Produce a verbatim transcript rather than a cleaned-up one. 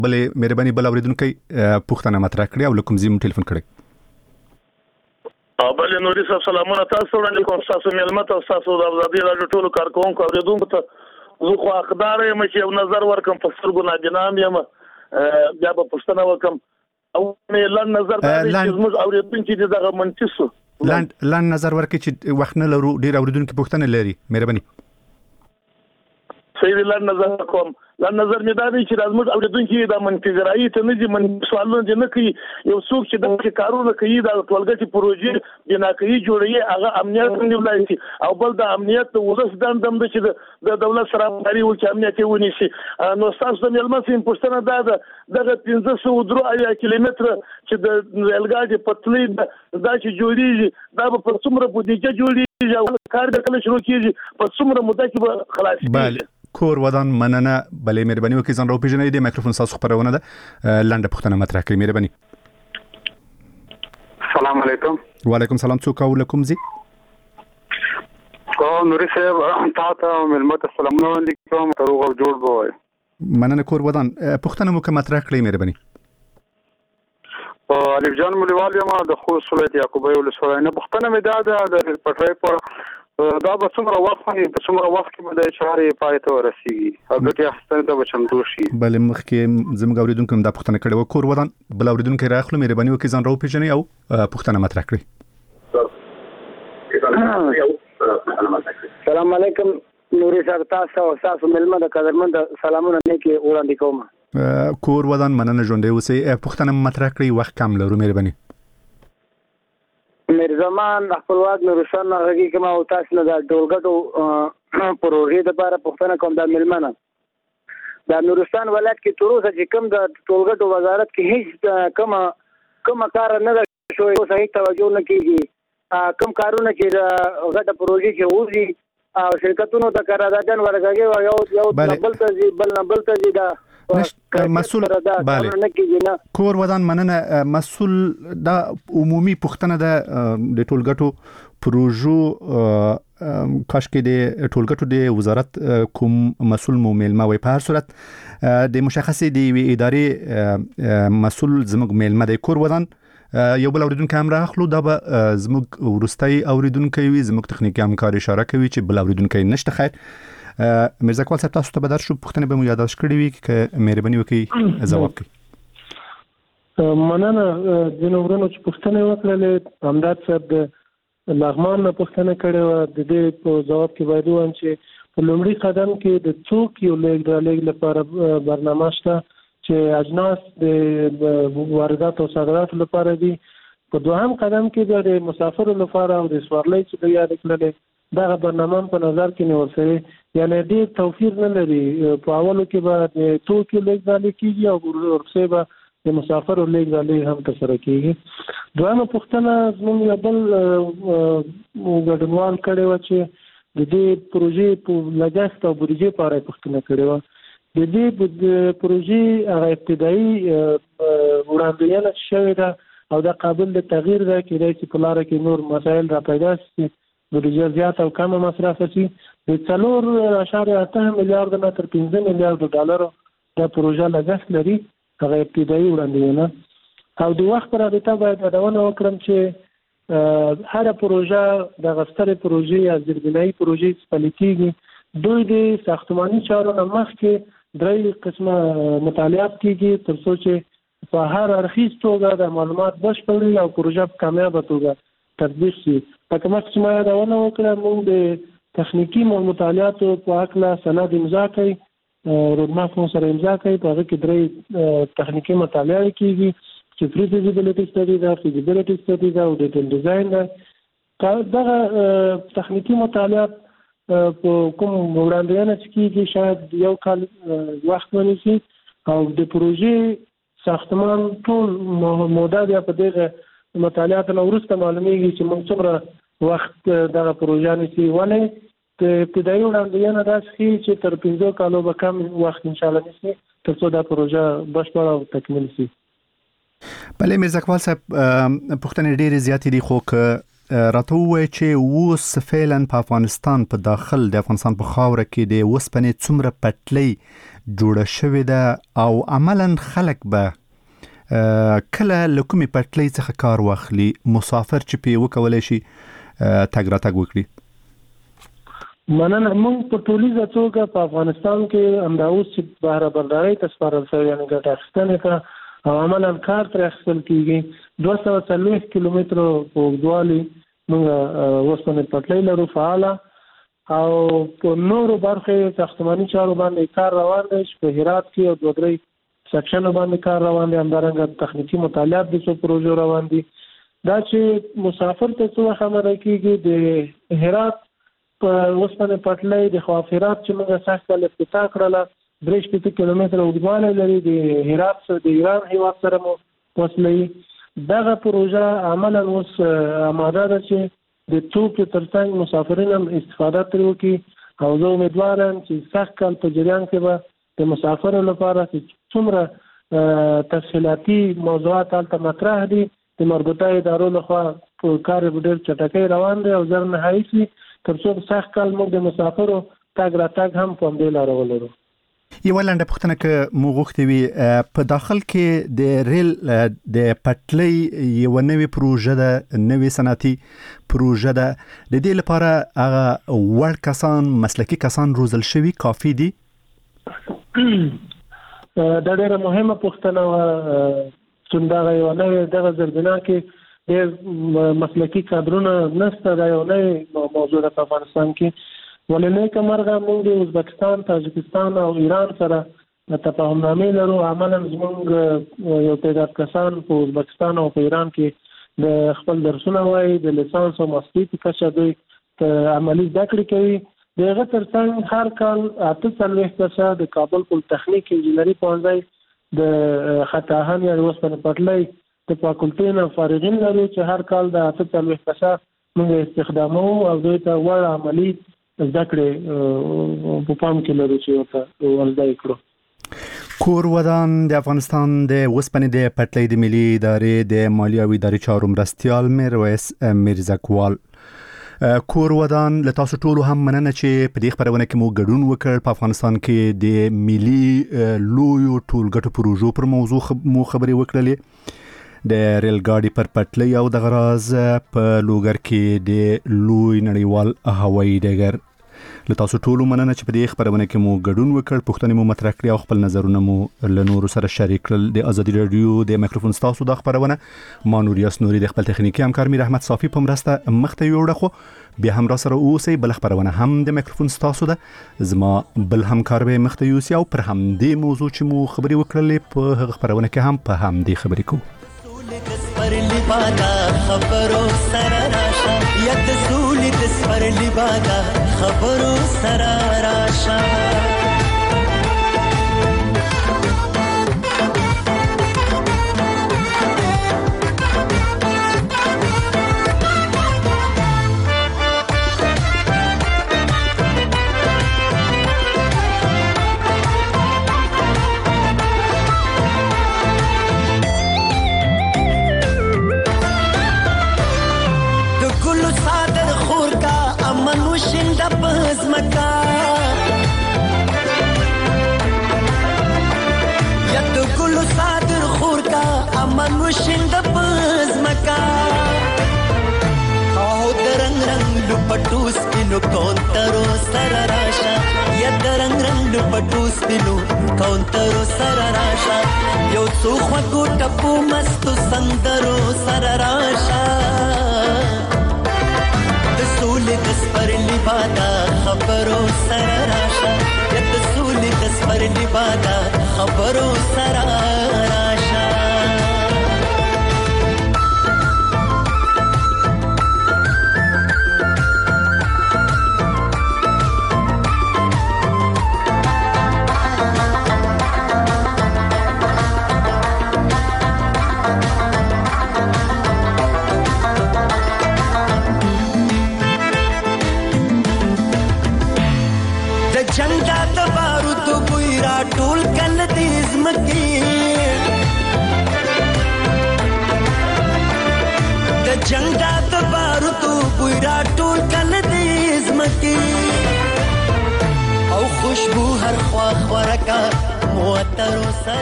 بلې مهرباني بل اوریدونکو پوښتنه مطرح کړې او لکم زم ټلیفون کړی. بل نوري صاحب سلامونه تاسو وړاندې کوم تاسو ملمت او تاسو د ازادي راډیو ټولو کارکونکو اوریدونکو ته زه خو حقدار یم چې یو نظر ورکم په سترګو ناجنام یم بیا به پوښتنه وکم او مې لاند نظر دا چې زموږ اوریدونکو دي دغه منتسو لاند لاند نظر ورکړي چې وخت نه لرو ډیر اوریدونکو پوښتنه لري مهرباني صحیح لاند نظر کوم لاند نظر مې دا دی چې لازم اوریدونکو د منتظرای ته نه دي من سوالونه دي نه کوي یو څوک چې د کارونه کوي د ټولګټي پروژې بنا کوي جوړي هغه امنیت نه ولایي او بل د امنیت ولس د دم چې د دولت سره همکاري وکړي امنیت ونیسي نو تاسو د ملمسین پښتنه دا دغه پنځه سوه درې کیلومتر چې د ریلګاډي پټلۍ دا چې جوړیږي دا په څومره بودیجه جوړیږي او کار د کله شروع کیږي په څومره مده کې به خلاص کیږي. کور ودان مننه بلې مهرباني وکړئ ځان راو پیژنئ د میکروفون تاسو خبرونه ده لنډه پوښتنه مطرح کړئ مهرباني. السلام علیکم. وعلیکم السلام څوک او لکم زی او نوري صاحب تاسو ملمت السلام علیکم تروغ جوړ بوي مننه کور ودان پوښتنه مو کوم مطرح کړئ مهرباني. او الف جان مولوال یم د خوست ولایت یعقوبی ولسوالۍ نه پوښتنه مې دا ده د پټرای په دا به څومره وخت باندې په څومره وخت کې به د چارې پای ته ورسیږي او ګټه اخیستنه ته به چمتو شي. بلې مخکې زموږ اوریدونکو هم دا پوښتنه کړې وه کور ودان بل اوریدونکو راخلو مهرباني وکړئ ځان راوپېژنئ او پوښتنه مطرح کړئ. سلام علیکم نوري صاحب تاسو او تاسو ملمه د قدرمند سلامونه نیکي وړاندې کوم. کور ودان مننه ژوندی اوسئ پوښتنه مطرح کړئ وخت کم لرو مهرباني. مرزمان خپلواک نورستان هغه کوم او تاسو نه د ټولګټو پروژې لپاره پوښتنه کوم د ملمنه د نورستان ولایت کې تر اوسه چې کوم د ټولګټو وزارت کې هیڅ کوم کوم کار نه شوی او صحیح توجه نه کیږي کوم کارونه چې د غټه پروژې کې وځي او شرکتونو ته قراردادن ورغږي او یو یو بل ته بل نه بل ته دا مسؤل باله کور ودان مننه مسؤل دا عمومي پوښتنه ده د ټولګټو پروژو کاش کې د ټولګټو د وزارت کوم مسؤل مو میلمه وي په هر صورت د مشخصې د ادارې مسؤل زموږ میلمه د کور ودان یو بل اوریدونکو هم راخلو دا به زموږ ورستۍ اوریدونکو وي زموږ تخنیکی همکار اشاره کوي چې بل اوریدونکو نشته. خیر مرزا کول صاحب تاسو ته بدر شو پوښتنه به مو یاداش کړی وي چې مهرباني وکړئ جواب کړئ. مننه د نورونو چې پوښتنه وکړلې امداد صاحب د لغمان نه پوښتنه کړې و د دې په جواب کې باید وایم چې په لومړي قدم کې د څوک یو لیږد رالېږد لپاره برنامه شته چې اجناس د واردات او صادرات لپاره دي. په دوهم قدم کې د مسافرو لپاره او د سوارلۍ چې د یاد کړل دا برنامه په نظر کې نیول شوی یعنی دې توفیر نه لري په اولو کې به د توکي لیږد کېږي او ورپسې به د مسافرو لیږد هم ترسره کېږي. دویمه پوښتنه زموږ یو بل ګډونوال کړې وه چې د دې پروژې په لګښت او بودیجې په اړه پوښتنه کړې وه. د دې پروژې هغه ابتدایي وړاندوینه شوې ده او دا قابل د تغییر ده کېدای چې په لاره کې نور مسایل را پیدا شي بودیجه زیات او کم مصرف شي. د څلور اعشاریه اته میلیارډ نه تر پنځه میلیارډ ډالر د پروژه لګښت لري هغه ابتدایي وړاندوینه او د وخت پر رابطه باید یادونه وکړم چې هر پروژه د غسترې پروژې یا زیربنایي پروژې چې پلي کېږي دوی د ساختماني چارو نه مخکې درې قسمه مطالعات کېږي تر څو چې په هر اړخیز توګه د معلومات بشپړ او پروژه په کامیابه توګه تطبیق شي. لکه مخکې چې ما یادونه وکړه موږ د تخنیکي مطالعاتو په هکله سند امضا کوي رودماپ مو سره امضا کوي په هغه کې درې تخنیکي مطالعه کېږي چې پری فیزیبیلیټي سټډي ده فیزیبیلیټي سټډي ده او ډیټیل ډیزاین ده. دغه تخنیکي مطالعات په کوم وړاندوینه چې کېږي شاید یو کال وخت ونیسي او د پروژې ساختمان ټول موده بیا په دغه مطالعاتو نه وروسته معلومیږي چې موږ څومره وخت دغه پروژه نیسي ولې د ابتدایي وړاندوینه داسې ښیي چې تر پنځو کالو به کم وخت انشاءالله نیسي تر څو دا پروژه بشپړه او تکمیل شي. بله مرزا اقبال صاحب پوښتنې ډېرې زیاتې دي خو که راته ووایي چې اوس فعلا په افغانستان په داخل د افغانستان په خاوره کې د وسپنې څومره پټلۍ جوړه شوې ده او عملاً خلک به کله له کومې پټلۍ څخه کار واخلي، مسافر چې پې وکولی شي تګ راتګ وکړي؟ مننه. موږ په ټولیزه توګه په افغانستان کې همدا اوس چې بهره بردارۍ ته سپارل شوی یعنې ګټه اخیستنې ته او عملاً کار ترې اخیستل کېږي، دوه سوه څلوېښت کیلومترو په اوږدوالي موږ اوسپنې پټلۍ لرو فعاله او په نورو برخو ساختماني چارو باندې کار روان دی چې په هرات کې او دوه درې سیکشنو باندې کار روان دی، همدارنګه تخنیکي مطالعات د څو پروژو روان دي. دا چې مسافر ته څه وخت امر کېږي د هرات په اوسپنې پټلۍ د خوافرات چې موږ سخت کال افتتاح کړله درې شپېته کیلومتره اوږدوالی لري، د هرات سره د ایران هیواد سره مو وصلوي. دغه پروژه عملاً اوس آماده ده چې د توکو ترڅنګ مسافرین هم استفاده ترې وکړي او زه امیدوار یم چې سخت کال په جریان کې به د مسافرو لپاره چې څومره تسهیلاتي موضوعات هلته مطرح دي د مربوطه ادارو لخوا کار به ډېر چټکۍ روان دی او زر نهایي شي تر څو سخت کال موږ د مسافرو تګ راتګ هم په همدې لاره ولرو. یوه لنډه پوښتنه که مو غوښتې وي، په داخل کې د ریل د پټلۍ یوه نوې پروژه ده، نوې صنعتي پروژه ده، د دې لپاره هغه وړ کسان مسلکي کسان روزل شوي کافي دي؟ دا ډېره مهمه پوښتنه وه چې دغه یوه نوې دغه زربنا کې ډېر مسلکي کادرونه نشته. دا یو نوې موضوع ده په افغانستان کې، ولې نیکه مرغه موږ د ازبکستان، تاجکستان او ایران سره تفاهمنامې لرو. عملاً زموږ یو تعداد کسان په ازبکستان او په ایران کې د خپل درسونه وایي، د لیسانس او ماسترۍ په کچه دوی عملي زده کړې کوي. د هغه ترڅنګ هر کال اته څلوېښت کسه د کابل پولتخنیک انجینري پوهنځی د خطاهن یا اوسپنې پټلۍ د فاکولټۍ نه فارغین لرو چې هر کال د اته څلوېښت کسه موږ استخداموو او دوی ته وړ عملي زده کړې په پام کې لرو چې ورته ورزده یې کړو. کور ودان د افغانستان د اوسپنې د پټلۍ د ملي ادارې د مالیې او اداري چارو مرستیال میرویس میرزکوال. کور ودان له تاسو ټولو هم مننه چې په دې خپرونه کې مو ګډون وکړ. په افغانستان کې د ملي لویو ټولګټو پروژو پر موضوع مو خبرې وکړلې، د ریل ګاډي پر پټلۍ او د غراز په لوګر کې د لوی نړیوال هوایي ډګر. له تاسو ټولو مننه چې په دې خپرونه کې مو ګډون وکړ، پوښتنې مو مطرح کړې او خپل نظرونه مو له نورو سره شریک کړل. د ازادي راډیو د میکروفون ستاسو د خپرونه ما نوریاس نوري د خپل تخنیکي همکار میر احمد صافي په مرسته مخته یوړه، خو بیا هم را سره اوسئ. بل خپرونه هم د میکروفون ستاسو ده، زما بل همکار به مخته یوسي او پر همدې موضوع چې مو خبرې وکړلې په هغه خپرونه کې هم په همدې خبرې کوو. خبرو سره راشه ید سولې د سپرلی بادا خبرو سره راشه. منوشند پز مکا او درنگ رنگ لپټوس پینو کونترو سر راشا یا درنگ رنگ لپټوس پینو کونترو سر راشا یو څو خو ټپو مستو سندرو سر راشا د سولې د سپرلی بادا خبرو سر راشا یا د سولې د سپرلی بادا خبرو سر راشا. جنگ دا د بارود بوی را ټول کله دې زمکي غورکا موتر سره